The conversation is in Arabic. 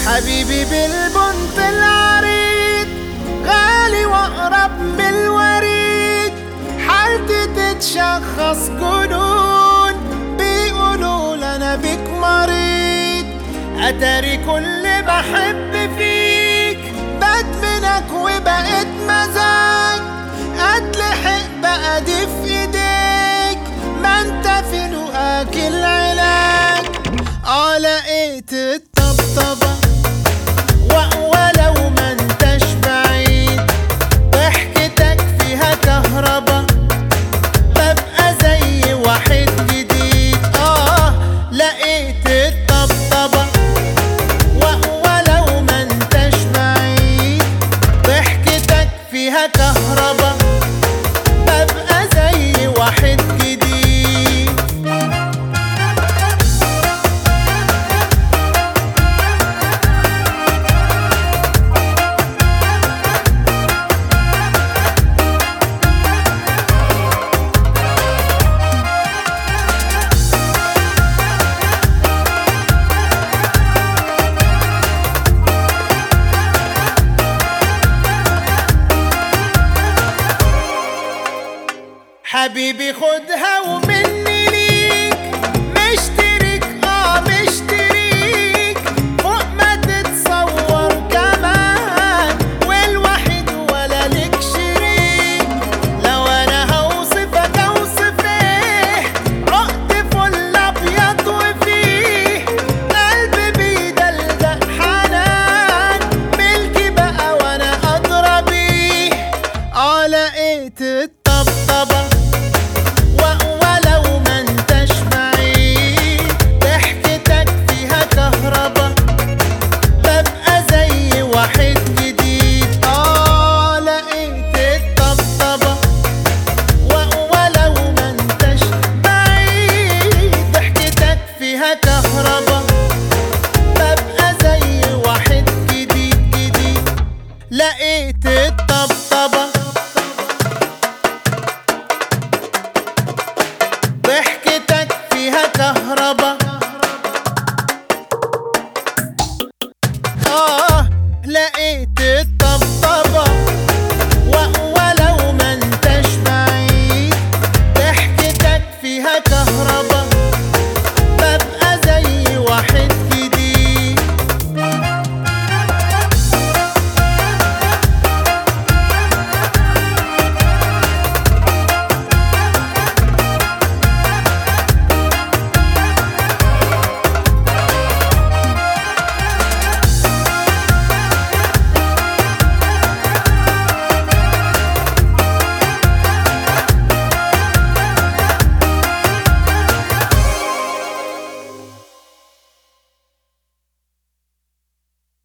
حبيبي بالبنط العريض، غالي واقرب من الوريد، حالتي تتشخص جنون، بيقولوا انا بيك مريض. اتاري كل بحب فيك بدمنك وبقيت مزاج، اتلحق بقى دي في ايديك، ما انت فين واكل علاج. لقيت الطبطبة ولو ما انتش بعيد، ضحكتك فيها كهربا، ببقى زي واحد جديد. لقيت الطبطبة ولو ما انتش بعيد، ضحكتك فيها كهربا، ببقى زي واحد جديد. حبيبي خدها ومني ليك، مشترك مشتريك فوق ما تتصور كمان، والوحيد ولا لك شريك. لو انا هوصفك اوصف ايه، عقد فل ابيض وفيه قلبي بيدلدق حنان، ملكي بقى وانا ادرى بيه. لقيت الطبطبة ولو ما انتش بعيد، ضحكتك فيها كهربا، ببقى زي واحد جديد. لقيت الطبطبة ولو ما انتش بعيد، ضحكتك فيها كهربا، ببقى زي واحد جديد جديد. لقيت الطبطبة ضحكتك فيها كهربا،